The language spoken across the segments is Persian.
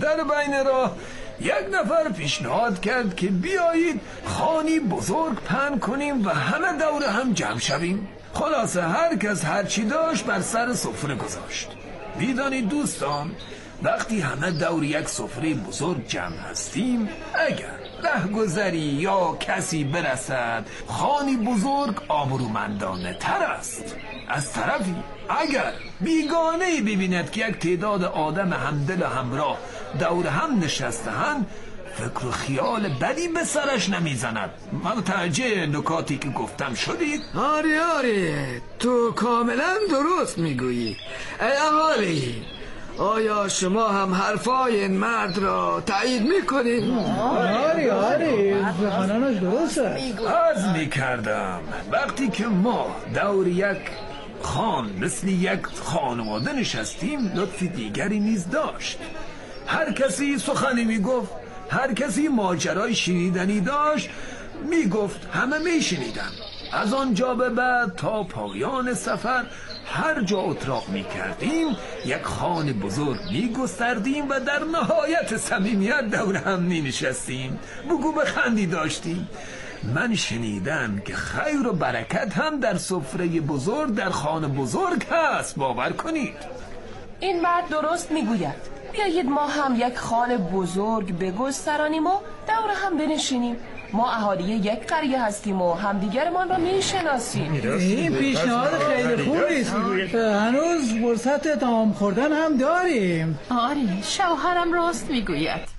در بین راه یک نفر پیشنهاد کرد که بیایید خوانی بزرگ پهن کنیم و همه دور هم جمع شویم. خلاصه هر کس هر چی داشت بر سر سفره گذاشت. میدانید دوستان، وقتی همه دور یک سفره بزرگ جمع هستیم، اگر رهگذری یا کسی برسد، خوانی بزرگ آبرومندانه تر است. از طرفی اگر بیگانه‌ای ببیند که یک تعداد آدم همدل و همراه دور هم نشسته‌اند، فکر و خیال بدی به سرش نمیزند. متوجه نکاتی که گفتم شدید؟ آره تو کاملا درست میگویی. ای اهالی، آیا شما هم حرفای این مرد را تایید میکنید؟ آره سخنانش درسته. از میکردم وقتی که ما دور یک خان مثل یک خانواده نشستیم، لطف دیگری نیز داشت. هر کسی سخنی میگفت، هر کسی ماجرای شنیدنی داشت میگفت، همه میشنیدن. از آنجا به بعد تا پایان سفر هر جا اتراق میکردیم یک خوان بزرگ میگستردیم و در نهایت صمیمیت دور هم مینشستیم، بگو بخندی داشتیم. من شنیدم که خیر و برکت هم در سفره بزرگ در خوان بزرگ هست، باور کنید. این مرد درست میگوید. بیایید ما هم یک خوان بزرگ بگسترانیم و دور هم بنشینیم. ما اهالی یک قریه هستیم و همدیگرمان را میشناسیم. این پیشنهاد خیلی خوبی است. هنوز فرصت طعام خوردن هم داریم. آره شوهرم راست میگوید.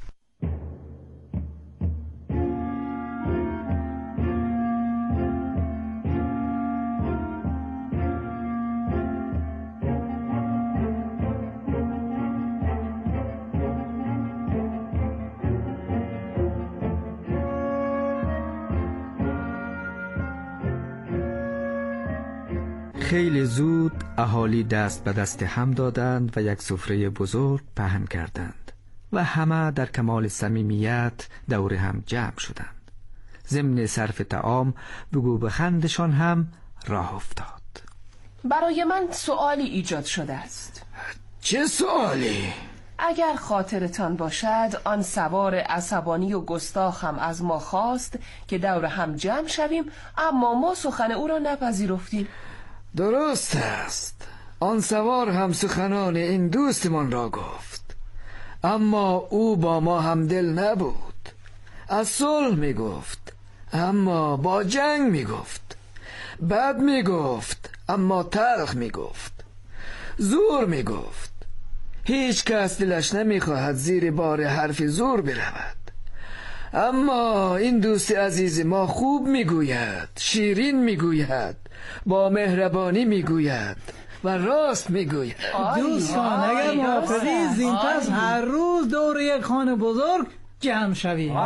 خیلی زود اهالی دست به دست هم دادند و یک سفره بزرگ پهن کردند و همه در کمال صمیمیت دور هم جمع شدند. ضمن صرف طعام بگو بخندشان هم راه افتاد. برای من سؤالی ایجاد شده است. چه سوالی؟ اگر خاطرتان باشد، آن سوار عصبانی و گستاخ هم از ما خواست که دور هم جمع شویم، اما ما سخن او را نپذیرفتیم. درست است. آن سوار هم سخنان این دوستمان را گفت، اما او با ما همدل نبود. از صلح می گفت اما با جنگ می گفت، بد می گفت اما تلخ می گفت، زور می گفت. هیچ کس دلش نمی خواهد زیر بار حرف زور برود. اما این دوست عزیز ما خوب میگوید، شیرین میگوید، با مهربانی میگوید و راست میگوید. دوستان اگر موافقی زین پس هر روز دور یک خانه بزرگ جمع شویم.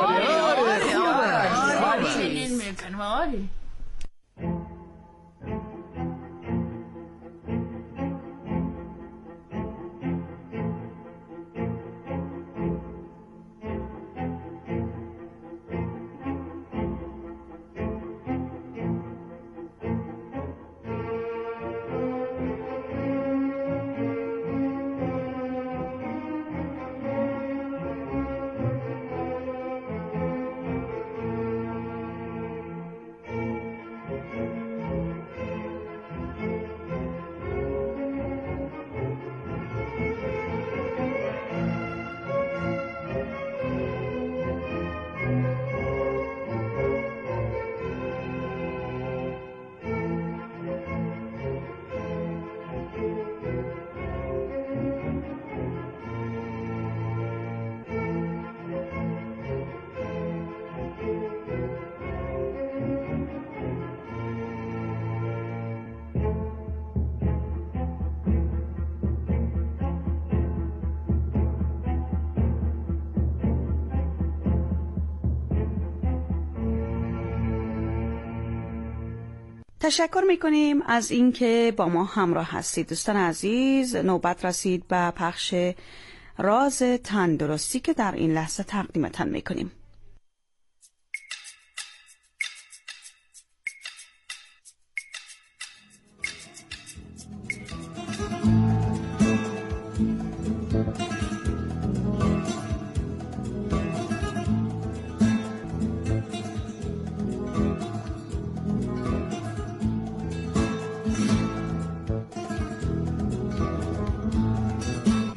تشکر میکنیم از اینکه با ما همراه هستید. دوستان عزیز، نوبت رسید به پخش راز تندرستی که در این لحظه تقدیمتان میکنیم.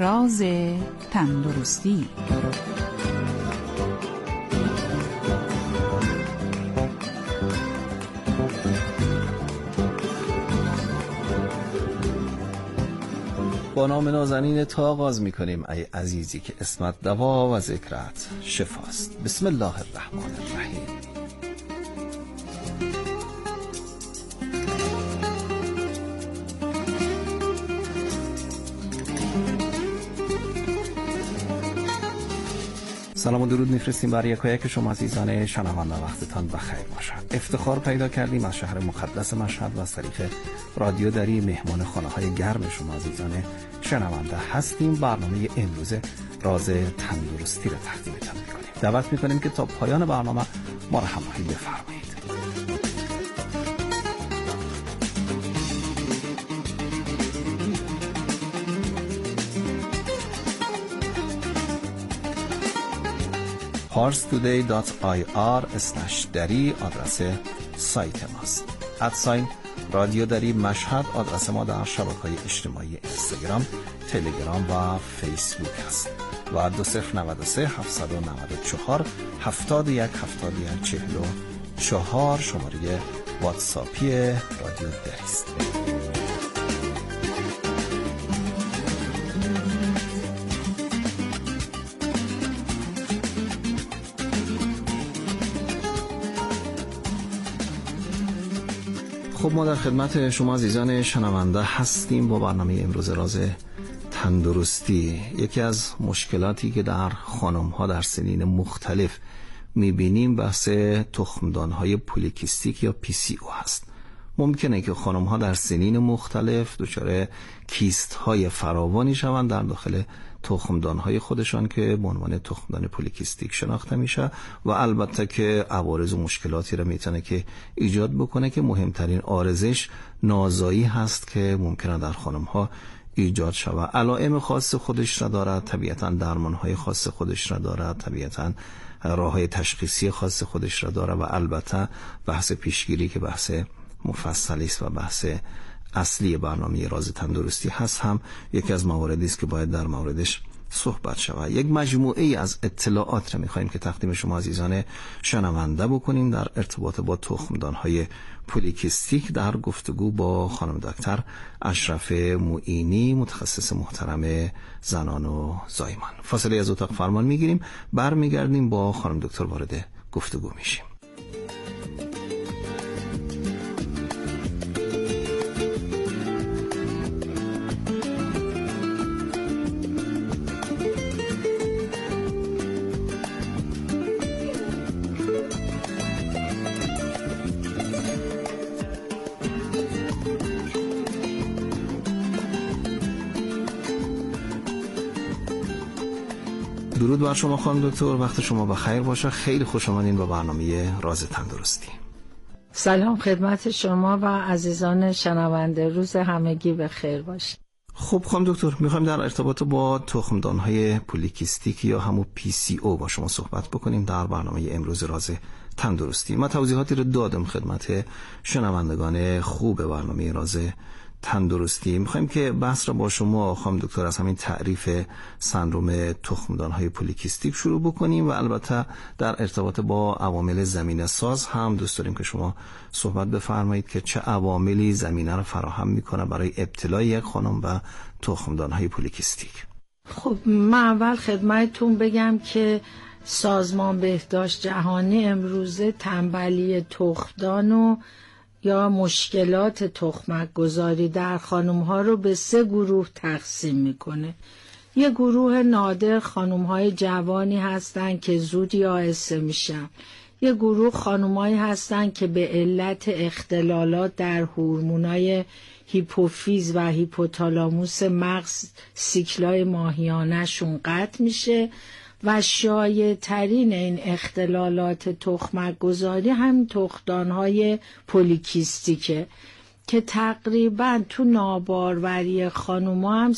راز تندرستی. با نام نازنین تا آغاز می‌کنیم ای عزیزی که اسمت دوا و ذکرت شفاست. بسم الله الرحمن الرحیم. سلام و درود میفرستیم برای یکایک شما عزیزان شنونده. وقتتان بخیر باشد. افتخار پیدا کردیم از شهر مقدس مشهد و از طریق رادیو دری مهمان خانه‌های گرم شما عزیزان شنونده هستیم. برنامه امروز راز تندرستی را تقدیمتان می‌کنیم. دعوت می‌کنیم که تا پایان برنامه ما را همراهی بفرمایید. parstoday.ir/dari آدرس سایت ماست. ادساین رادیو دری مشهد آدرس ما در شبکه‌های اجتماعی اینستاگرام، تلگرام و فیسبوک است و 2093 794 71 71 44 شماره واتساپی رادیو دری است. خب ما در خدمت شما عزیزان شنونده هستیم با برنامه امروز راز تندرستی. یکی از مشکلاتی که در خانم‌ها در سنین مختلف می‌بینیم بحث تخمدان‌های پولیکیستیک یا PCO هست. ممکنه که خانم‌ها در سنین مختلف دچار کیست‌های فراوانی شوند در داخل تخمدان‌های خودشان که به عنوان تخمدان پولیکیستیک شناخته میشه و البته که عوارض و مشکلاتی را میتونه که ایجاد بکنه که مهمترین عارضش نازایی هست که ممکنه در خانم‌ها ایجاد شود. علائم خاص خودش را دارد، طبیعتاً درمان‌های خاص خودش را دارد، طبیعتاً راه‌های تشخیصی خاص خودش را دارد و البته بحث پیشگیری که بحث مفصلی است و بحث اصلی برنامه راز تندرستی هست هم یکی از مواردی است که باید در موردش صحبت شود. یک مجموعه از اطلاعات را می‌خوایم که تقدیم شما عزیزان شنونده بکنیم در ارتباط با تخمدان‌های پولیکیستیک در گفتگو با خانم دکتر اشرف معینی، متخصص محترم زنان و زایمان. فاصله از اتاق فرمان می‌گیریم، برمیگردیم با خانم دکتر وارد گفتگو میشیم. درود بر شما خانم دکتر، وقت شما بخیر باشه. خیلی خوش آمدین با برنامه راز تندرستی. سلام خدمت شما و عزیزان شنونده، روز همگی بخیر باشه. خب خانم دکتر، میخوایم در ارتباط با تخمدان‌های پولیکیستیک یا همون PCO با شما صحبت بکنیم در برنامه امروز راز تندرستی. ما توضیحاتی رو دادم خدمت شنوندگان خوب برنامه راز تندرستی. میخوایم که بحث را با شما خانم دکتر از همین تعریف سندروم تخمدان‌های پولیکیستیک شروع بکنیم و البته در ارتباط با عوامل زمینه ساز هم دوست داریم که شما صحبت بفرمایید که چه عواملی زمینه را فراهم میکنه برای ابتلای یک خانم به تخمدان‌های پولیکیستیک. خب من اول خدمتتون بگم که سازمان بهداشت جهانی امروزه تنبلی تخمدان و یا مشکلات تخمک گذاری در خانم‌ها رو به 3 گروه تقسیم میکنه. یه گروه نادر خانم‌های جوانی هستن که زود یائسه میشن. یه گروه خانم‌هایی هستن که به علت اختلالات در هورمونای هیپوفیز و هیپوتالاموس مغز سیکلای ماهیانه‌شون قطع میشه و شایع‌ترین این اختلالات تخمک گذاری هم تخمدان‌های پولیکیستیکه که تقریبا تو ناباروری خانوما هم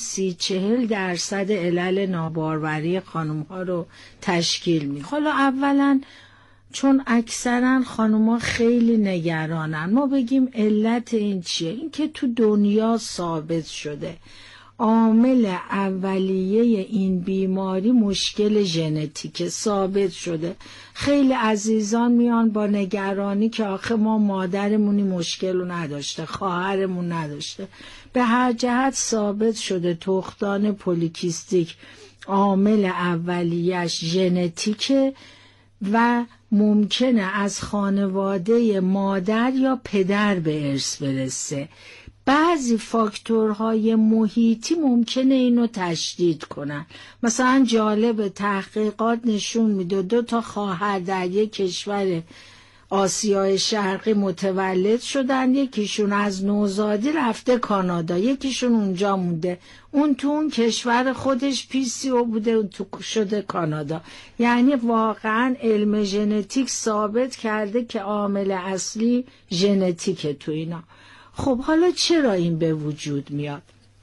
30-40% علل ناباروری خانوم‌ها رو تشکیل میده. حالا اولا چون اکثرا خانوما خیلی نگرانن، ما بگیم علت این چیه؟ این که تو دنیا ثابت شده عامل اولیه این بیماری مشکل ژنتیک ثابت شده. خیلی عزیزان میان با نگرانی که آخه ما مادرمونی مشکل رو نداشته، خواهرمون نداشته. به هر جهت ثابت شده تخمدان پولیکیستیک عامل اولیه‌اش ژنتیکه و ممکنه از خانواده مادر یا پدر به ارث برسه. بعضی فاکتورهای محیطی ممکنه اینو تشدید کنن. مثلا جالب تحقیقات نشون میده 2 خواهر در یک کشور آسیای شرقی متولد شدن، یکیشون از نوزادی رفته کانادا، یکیشون اونجا مونده، اون تو اون کشور خودش PCO بوده و تو شده کانادا. یعنی واقعا علم ژنتیک ثابت کرده که عامل اصلی ژنتیکه تو اینا. خب حالا چرا این به وجود میاد؟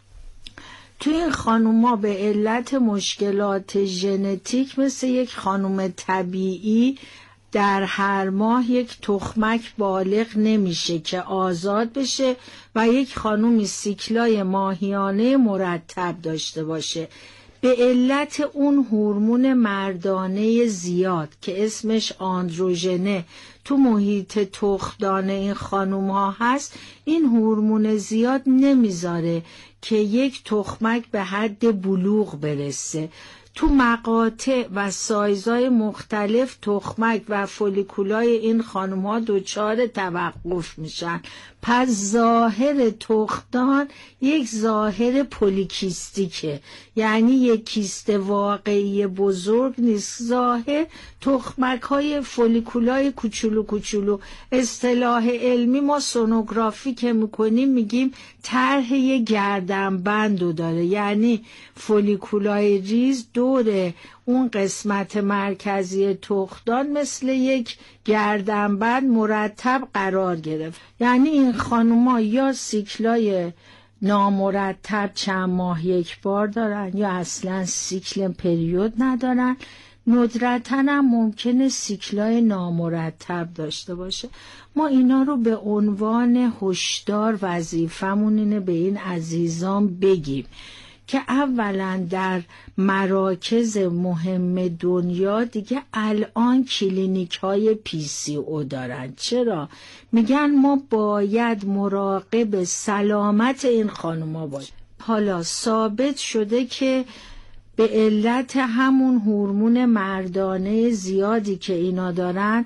تو این خانوما به علت مشکلات ژنتیک مثل یک خانوم طبیعی در هر ماه یک تخمک بالغ نمیشه که آزاد بشه و یک خانومی سیکلای ماهیانه مرتب داشته باشه. به علت اون هورمون مردانه زیاد که اسمش آندروژنه تو محیط تخمدان این خانوم ها هست، این هورمون زیاد نمیذاره که یک تخمک به حد بلوغ برسه. تو مقاطع و سایزهای مختلف تخمک و فولیکولای این خانم ها دچار توقف میشن. پس ظاهر تخمدان یک ظاهر پولیکیستیکه، یعنی یک کیست واقعی بزرگ نیست. ظاهر تخمک های فولیکولای کوچولو کوچولو. اصطلاح علمی ما سونوگرافی که میکنیم میگیم طرح یک گردنبندو داره، یعنی فولیکولای ریز دور اون قسمت مرکزی تخمدان مثل یک گردنبند مرتب قرار گرفت. یعنی این خانوما یا سیکلای نامرتب چند ماه یک بار دارن یا اصلا سیکل پریود ندارن. ندرتاً هم ممکنه سیکلای نامرتب داشته باشه. ما اینا رو به عنوان هشدار وظیفمون اینه به این عزیزان بگیم که اولا در مراکز مهم دنیا دیگه الان کلینیک های PCO دارن. چرا؟ میگن ما باید مراقب سلامت این خانوما باشیم. حالا ثابت شده که به علت همون هورمون مردانه زیادی که اینا دارن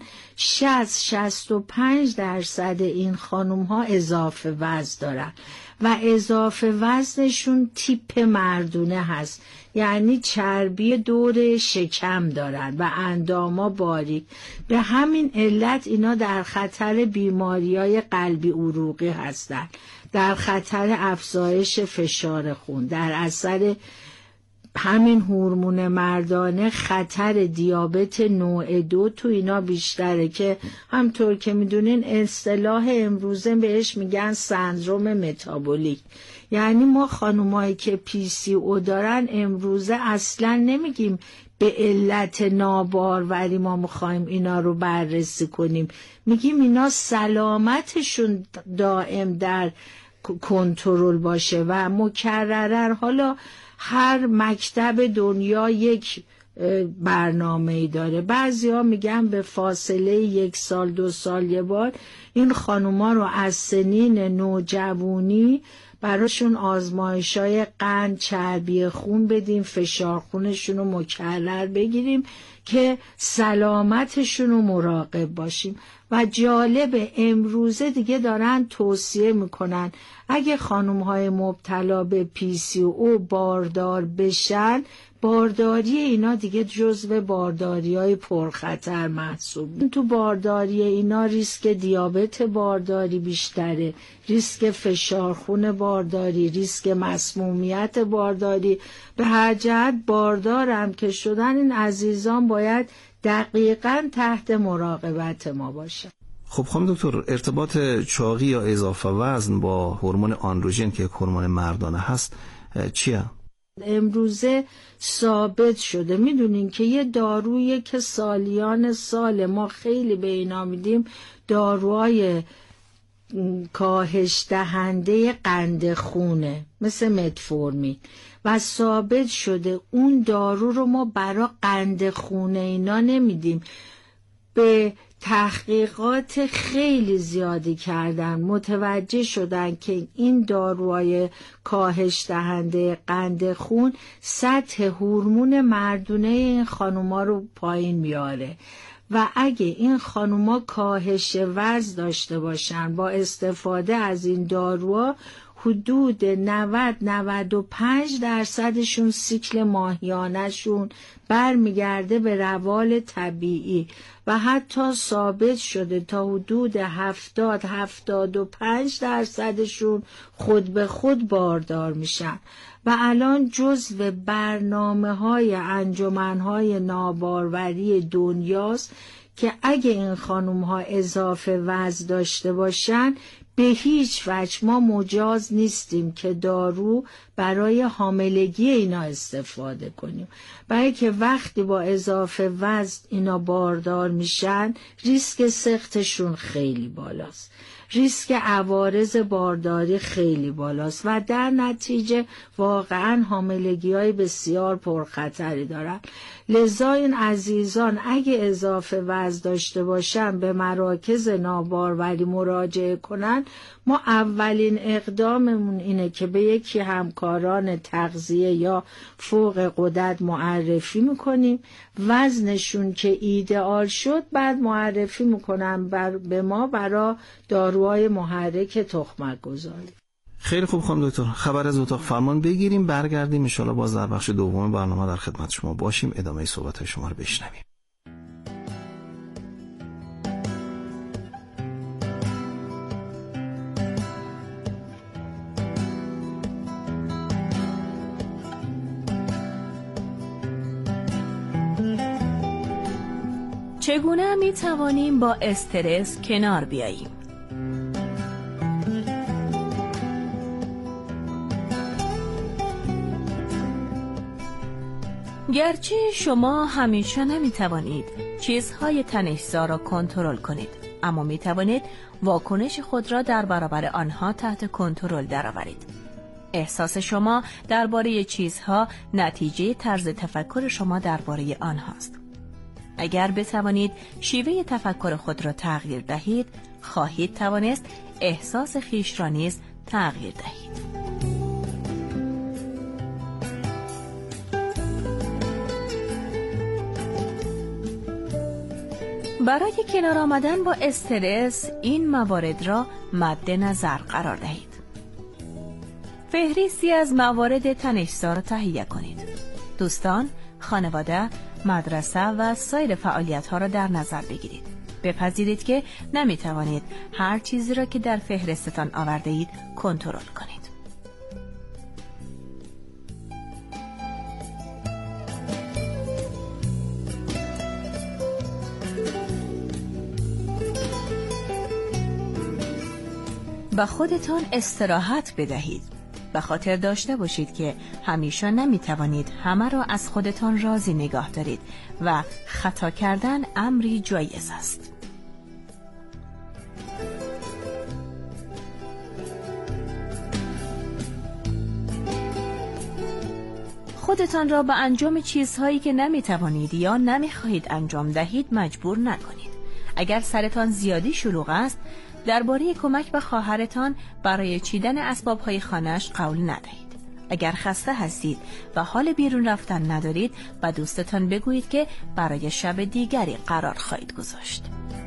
60-65% این خانوم ها اضافه وزن دارن و اضافه وزنشون تیپ مردونه هست، یعنی چربی دور شکم دارن و انداما باریک. به همین علت اینا در خطر بیماریای قلبی عروقی هستن، در خطر افزایش فشار خون. در اثر همین هورمون مردانه خطر دیابت نوع 2 تو اینا بیشتره که همطور که میدونین اصطلاح امروزه بهش میگن سندروم متابولیک. یعنی ما خانومایی که PCO دارن امروزه اصلا نمیگیم به علت ناباروری ما میخوایم اینا رو بررسی کنیم، میگیم اینا سلامتشون دائم در کنترل باشه و مکررن. حالا هر مکتب دنیا یک برنامه‌ای داره. بعضیا میگن به فاصله 1 سال 2 سال یه بار این خانوما رو از سنین نوجوانی براشون آزمایشای قند، چربی خون بدیم، فشار خونشون رو مکرر بگیریم که سلامتشون رو مراقب باشیم. و جالب امروزه دیگه دارن توصیه میکنن اگه خانم‌های مبتلا به PCO باردار بشن، بارداری اینا دیگه جزو بارداری‌های پرخطر محسوب. تو بارداری اینا ریسک دیابت بارداری بیشتره، ریسک فشار خون بارداری، ریسک مسمومیت بارداری. به هر جهت باردارم که شدن این عزیزان باید دقیقاً تحت مراقبت ما باشه. خب خانم دکتر، ارتباط چاقی یا اضافه وزن با هورمون آندروژن که هورمون مردانه هست چیه؟ امروزه ثابت شده. میدونین که یه دارویی که سالیان سال ما خیلی به اینا میدیم، داروهای کاهش دهنده قند خونه مثل متفورمین و ثابت شده اون دارو رو ما برای قند خونه اینا نمیدیم. به تحقیقات خیلی زیادی کردن، متوجه شدن که این داروهای کاهش دهنده قند خون سطح هورمون مردونه این خانوما رو پایین میاره و اگه این خانوما کاهش وزن داشته باشن با استفاده از این داروها، حدود 90-95% سیکل ماهیانه‌شون برمیگرده به روال طبیعی و حتی ثابت شده تا حدود 70-75% خود به خود باردار میشن و الان جزو برنامه‌های انجمن‌های ناباروری دنیاست که اگه این خانوم‌ها اضافه وزن داشته باشن به هیچ وجه ما مجاز نیستیم که دارو برای حاملگی اینا استفاده کنیم، برای که وقتی با اضافه وزن اینا باردار میشن ریسک سقطشون خیلی بالاست، ریسک عوارض بارداری خیلی بالاست و در نتیجه واقعا حاملگی‌های بسیار پرخطری دارن. لذا این عزیزان اگه اضافه وزن داشته باشن به مراکز ناباروری مراجعه کنن. ما اولین اقداممون اینه که به یکی همکاران تغذیه یا فوق غدد معرفی میکنیم، وزنشون که ایدئال شد بعد معرفی میکنن به ما برای داروهای محرک تخمک گذاری. خیلی خوب خانم دکتر، خبر از اتاق فرمان بگیریم، برگردیم ان شاءالله باز در بخش دوم برنامه در خدمت شما باشیم، ادامه صحبت‌های شما رو بشنویم. چگونه می توانیم با استرس کنار بیاییم؟ گرچه شما همیشه نمی توانید چیزهای تنش‌زا را کنترل کنید، اما می توانید واکنش خود را در برابر آنها تحت کنترل درآورید. احساس شما درباره چیزها نتیجه طرز تفکر شما درباره آنهاست. اگر بتوانید شیوه تفکر خود را تغییر دهید، خواهید توانست احساس خویش را نیز تغییر دهید. برای کنار آمدن با استرس این موارد را مد نظر قرار دهید. فهرستی از موارد تنش‌زا را تهیه کنید. دوستان، خانواده، مدرسه و سایر فعالیت‌ها را در نظر بگیرید. بپذیرید که نمی‌توانید هر چیزی را که در فهرستتان آورده اید کنترل کنید. به خودتان استراحت بدهید. به خاطر داشته باشید که همیشه نمیتوانید همه را از خودتان راضی نگاه دارید و خطا کردن امری جایز است. خودتان را به انجام چیزهایی که نمیتوانید یا نمیخواهید انجام دهید مجبور نکنید. اگر سرتان زیادی شلوغ است، درباره کمک به خواهرتان برای چیدن اسباب‌های خانه‌اش قول ندهید. اگر خسته هستید و حال بیرون رفتن ندارید، به دوستتان بگویید که برای شب دیگری قرار خواهید گذاشت.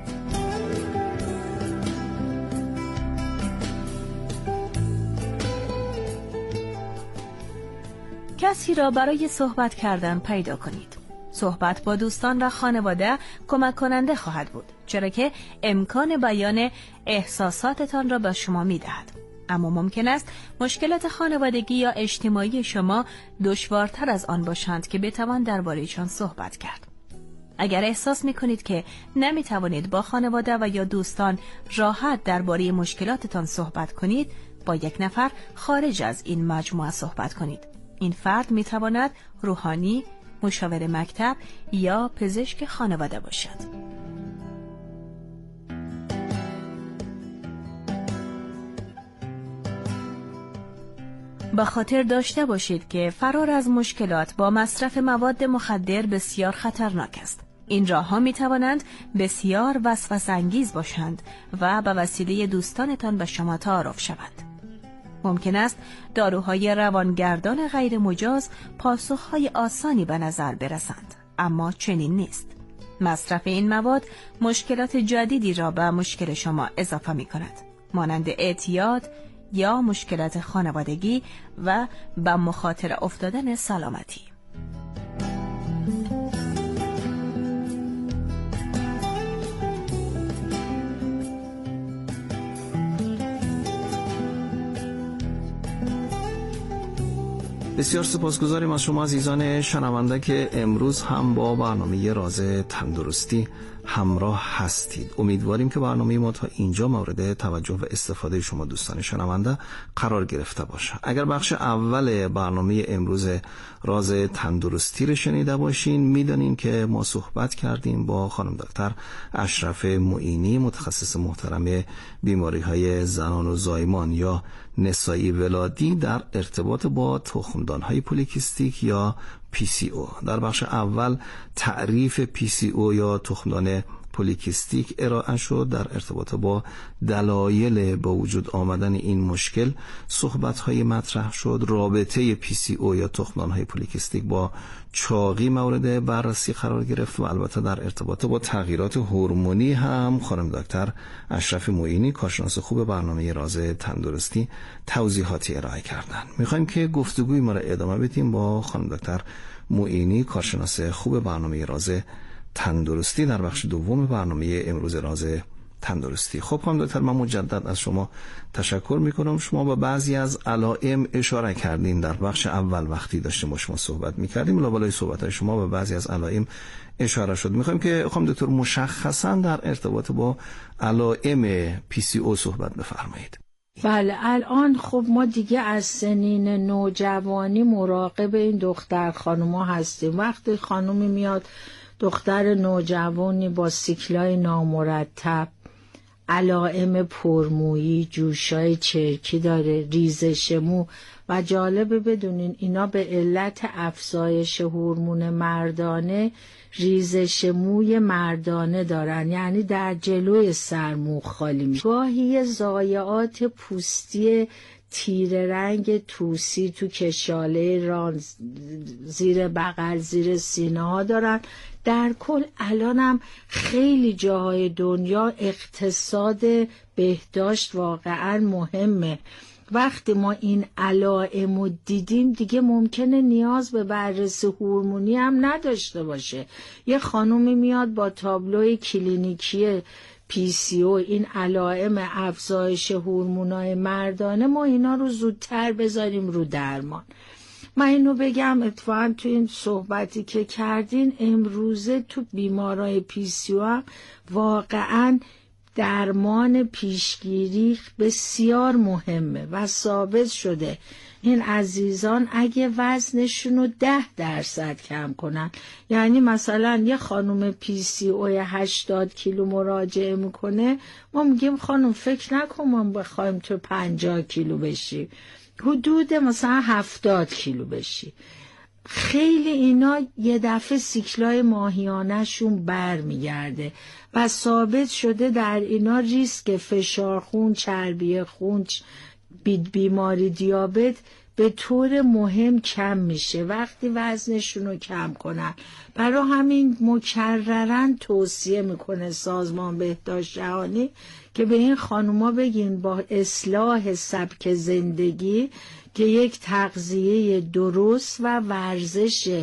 کسی را برای صحبت کردن پیدا کنید. صحبت با دوستان و خانواده کمک کننده خواهد بود، چرا که امکان بیان احساساتتان را به شما می دهد. اما ممکن است مشکلات خانوادگی یا اجتماعی شما دشوارتر از آن باشند که بتوان درباره‌شان صحبت کرد. اگر احساس می کنید که نمی توانید با خانواده و یا دوستان راحت درباره مشکلاتتان صحبت کنید، با یک نفر خارج از این مجموعه صحبت کنید. این فرد می تواند روحانی، مشاور مکتب یا پزشک خانواده باشد. به خاطر داشته باشید که فرار از مشکلات با مصرف مواد مخدر بسیار خطرناک است. این راه‌ها می‌توانند بسیار وسوسه‌انگیز باشند و به وسیله دوستانتان به شما تعارف شوند. ممکن است داروهای روانگردان غیر مجاز پاسخهای آسانی به نظر برسند، اما چنین نیست. مصرف این مواد مشکلات جدیدی را به مشکل شما اضافه می‌کند، مانند اعتیاد یا مشکلات خانوادگی و به مخاطره افتادن سلامتی. بسیار سپاسگزاریم از شما عزیزان شنونده که امروز هم با برنامه راز تندرستی همراه هستید. امیدواریم که برنامه ما تا اینجا مورد توجه و استفاده شما دوستان شنونده قرار گرفته باشه. اگر بخش اول برنامه امروز راز تندرستی رو شنیده باشین، میدونین که ما صحبت کردیم با خانم دکتر اشرف معینی، متخصص محترم بیماری‌های زنان و زایمان یا نسایی ولادی در ارتباط با تخمدان‌های پولیکیستیک یا PCO. در بخش اول تعریف PCO یا تخمدان پولیکیستیک ارائه شد. در ارتباط با دلایل به وجود آمدن این مشکل صحبت‌های مطرح شد. رابطه PCO یا تخمدان‌های پولیکیستیک با چاقی مورد بررسی قرار گرفت و البته در ارتباط با تغییرات هورمونی هم خانم دکتر اشرف معینی، کارشناس خوب برنامه راز تندرستی، توضیحاتی ارائه کردن. میخوایم که گفتگوی ما را ادامه بدیم با خانم دکتر معینی، کارشناس خوب برنامه راز تندرستی در بخش دوم برنامه امروز راز تندرستی. خب خانم دکتر، من مجدد از شما تشکر میکنم. شما با بعضی از علائم اشاره کردین در بخش اول وقتی داشتیم با شما صحبت میکردیم. لابلای صحبت‌های شما با بعضی از علائم اشاره شد. میخوایم که خانم دکتر مشخصا در ارتباط با علائم PCO صحبت بفرمایید. بله، الان خب ما دیگه از سنین نوجوانی مراقب این دختر خانوما هستیم. وقتی خانومی میاد دختر نوجوانی با سیکلای نامرتب، علائم پرمویی، جوشای چرکی داره، ریزش مو و جالبه بدونین اینا به علت افزایش هورمون مردانه ریزش موی مردانه دارن، یعنی در جلوی سر مو خالی میشه. گاهی ضایعات پوستی تیره رنگ توسی تو کشاله ران، زیر بغل، زیر سینه ها دارن. در کل الانم خیلی جاهای دنیا اقتصاد بهداشت واقعا مهمه. وقتی ما این علائم رو دیدیم دیگه ممکنه نیاز به بررسی هورمونی هم نداشته باشه. یه خانومی میاد با تابلوی کلینیکی PCO، این علائم افزایش هورمونای مردانه، ما اینا رو زودتر بذاریم رو درمان. من اینو بگم اتفاقا تو این صحبتی که کردین امروزه تو بیمارای PCO هم واقعا درمان پیشگیری بسیار مهمه و ثابت شده این عزیزان اگه وزنشون رو 10% کم کنن، یعنی مثلا یه خانم PCO 80 کیلو مراجعه میکنه، ما میگیم خانم فکر نکن ما بخوایم تو 50 کیلو بشی، حدود مثلا 70 کیلو بشی. خیلی اینا یه دفعه سیکلای ماهیانه‌شون برمیگرده و ثابت شده در اینا ریسک فشار خون، چربی خون، بیماری دیابت به طور مهم کم میشه وقتی وزنشون رو کم کنن. برای همین مکررن توصیه میکنه سازمان بهداشت جهانی که به این خانوما بگین با اصلاح سبک زندگی که یک تغذیه درست و ورزش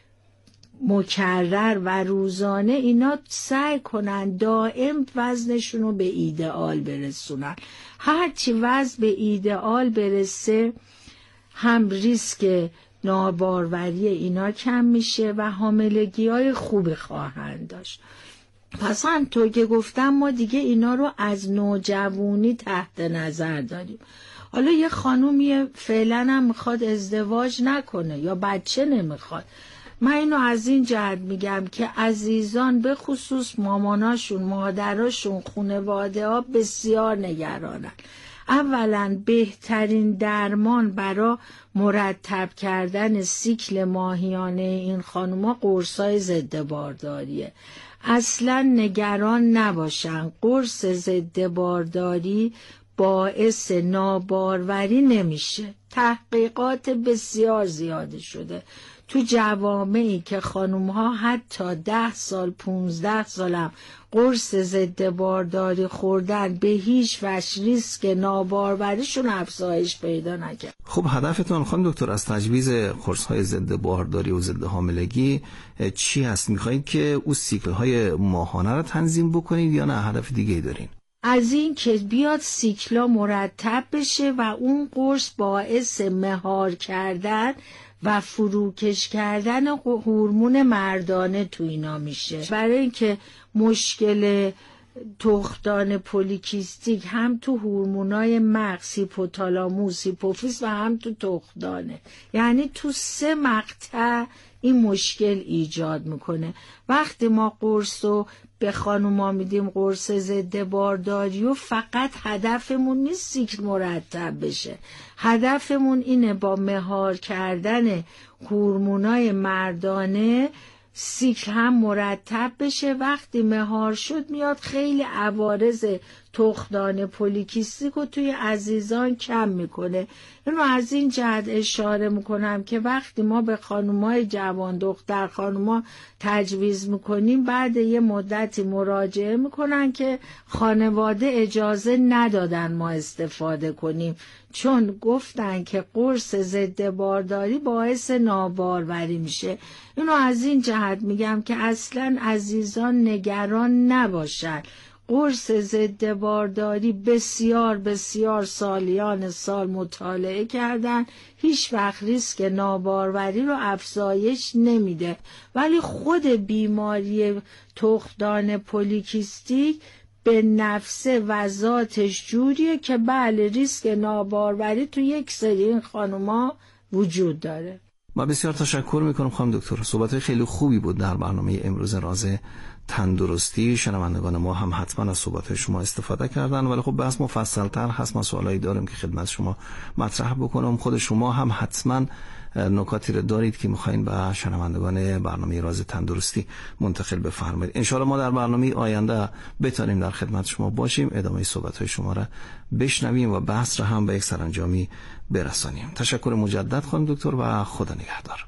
مکرر و روزانه اینا سعی کنن دائم وزنشون رو به ایدئال برسونن. هرچی وزن به ایدئال برسه هم ریسک ناباروری اینا کم میشه و حاملگی‌های خوبی خواهند داشت. پس همطور که گفتم ما دیگه اینا رو از نوجوانی تحت نظر داریم. حالا یه خانومی فعلا هم میخواد ازدواج نکنه یا بچه نمیخواد، من اینو از این جهت میگم که عزیزان به خصوص ماماناشون، مادراشون، خانواده ها بسیار نگرانن. اولا بهترین درمان برای مرتب کردن سیکل ماهیانه این خانوما قرصای ضد بارداریه. اصلا نگران نباشن، قرص ضد بارداری باعث ناباروری نمیشه. تحقیقات بسیار زیاده شده تو جوامعی که خانوم‌ها حتی 10 سال 15 سالم قرص ضد بارداری خوردن به هیچ وجه ریسک ناباروریشون افزایش پیدا نکرد. خب هدفتون خانم دکتر از تجویز قرص‌های ضد بارداری و ضد حاملگی چی هست؟ می‌خواید که اون سیکل‌های ماهانه رو تنظیم بکنید یا نه هدف دیگه‌ای دارین؟ از این که بیاد سیکلا مرتب بشه و اون قرص باعث مهار کردن و فروکش کردن هورمون مردانه تو اینا میشه. برای اینکه مشکل تخمدان پولیکیستیک هم تو هورمونای مغز، هیپوتالاموس، هیپوفیز و هم تو تخمدانه، یعنی تو 3 مقطع این مشکل ایجاد میکنه. وقتی ما قرص رو به خانوما میدیم، قرص ضد بارداری، و فقط هدفمون نیست سیکل مرتب بشه، هدفمون اینه با مهار کردن هورمونای مردانه سیکل هم مرتب بشه. وقتی مهار شد میاد خیلی عوارض تخمدان پولیکیستیک رو توی عزیزان کم میکنه. اینو از این جهت اشاره میکنم که وقتی ما به خانومای جوان، دختر خانوما تجویز میکنیم، بعد یه مدتی مراجعه میکنن که خانواده اجازه ندادن ما استفاده کنیم، چون گفتن که قرص ضد بارداری باعث ناباروری میشه. اینو از این جهت میگم که اصلا عزیزان نگران نباشن. قرص ضد بارداری بسیار بسیار سالیان سال مطالعه کردن، هیچ وقت ریسک ناباروری رو افزایش نمیده، ولی خود بیماری تخمدان پولیکیستیک به نفسه و ذاتش جوریه که بله ریسک ناباروری تو یک سری این خانوما وجود داره. ما بسیار تشکر میکنم خانم دکتر، صحبت خیلی خوبی بود در برنامه امروز راز تندرستی. شنوندگان ما هم حتما از صحبت شما استفاده کردن، ولی خب بحث مفصل‌تر هست، ما سوالایی داریم که خدمت شما مطرح بکنم. خود شما هم حتما نکاتی رو دارید که میخواین به شنوندگان برنامه راز تندرستی منتقل بفرمایید. انشاءالله ما در برنامه آینده بتونیم در خدمت شما باشیم، ادامه صحبت‌های شما را بشنویم و بحث را هم به یک سرانجامی برسانیم. تشکر مجدد خانم دکتر و خدا نگهدار.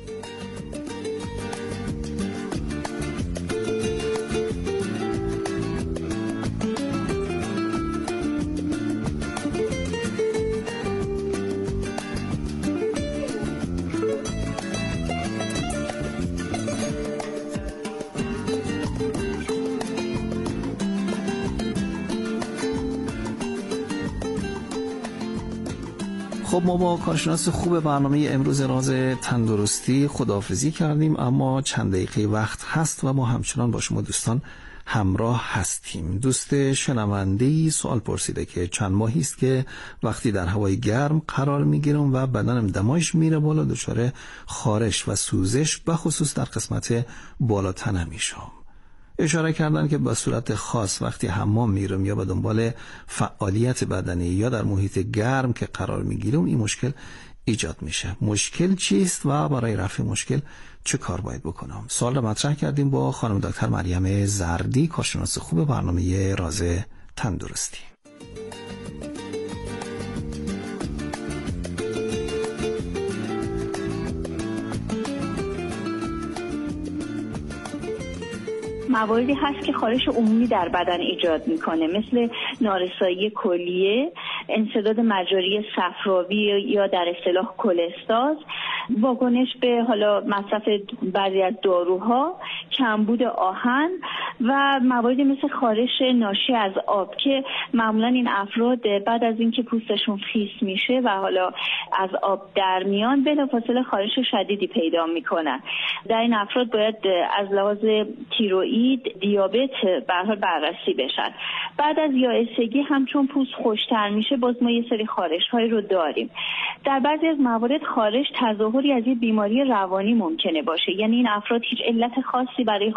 خب ما با کارشناس خوب برنامه امروز راز تندرستی خداحافظی کردیم، اما چند دقیقه وقت هست و ما همچنان با شما دوستان همراه هستیم. دوست شنونده‌ای سوال پرسیده که چند ماهی است که وقتی در هوای گرم قرار میگیرم و بدنم دماش میره بالا، دچار خارش و سوزش به خصوص در قسمت بالا تنم میشم. اشاره کردن که به صورت خاص وقتی حمام میرم یا به دنبال فعالیت بدنی یا در محیط گرم که قرار میگیرم این مشکل ایجاد میشه. مشکل چیست و برای رفع مشکل چه کار باید بکنم؟ سوال را مطرح کردیم با خانم دکتر مریم زردی، کارشناس خوب برنامه راز تندرستی. مواردی هست که خارش عمومی در بدن ایجاد میکنه، مثل نارسایی کلیه، انسداد مجاری صفراوی یا در اصطلاح کلستاز، واکنش به حالا مصرف بعضی از داروها، کمبود آهن و مواردی مثل خارش ناشی از آب که معمولا این افراد بعد از اینکه پوستشون خیس میشه و حالا از آب در میان بلافاصله خارش شدیدی پیدا میکنن. در این افراد باید از لحاظ تیروئید، دیابت به هر حال بررسی بشن. بعد از یائسگی هم چون پوست خشک‌تر میشه باز ما یه سری خارش‌هایی رو داریم. در بعضی از موارد خارش تظاهری از یه بیماری روانی ممکنه باشه، یعنی این افراد هیچ علت خاصی برای